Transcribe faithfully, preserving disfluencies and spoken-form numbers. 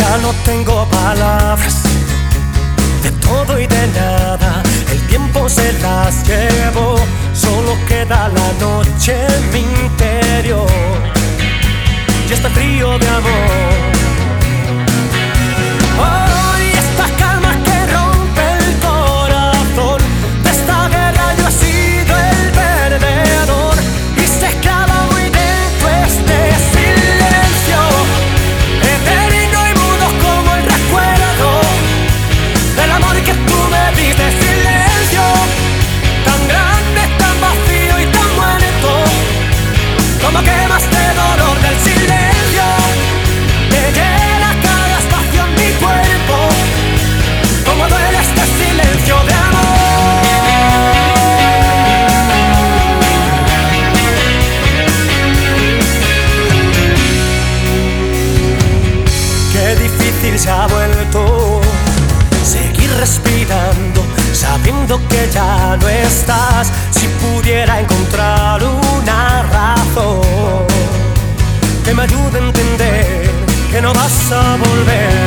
Ya no tengo palabras, de todo y de nada el tiempo se las llevó. Solo queda la noche en mi interior y este frío de amor. Hoy esta calma que rompe el corazón, de esta guerra yo he sido el perdedor y se clava muy dentro este silencio eterno y mudo como el recuerdo del amor que tú me diste. Silencio tan grande, tan vacío y tan muerto, como quemaste dolor del silencio. Me llena cada espacio en mi cuerpo, como duele este silencio de amor. Qué difícil se ha vuelto seguir respirando, sabiendo que ya no estás. Si pudiera encontrar una razón que me ayude a entender que no vas a volver.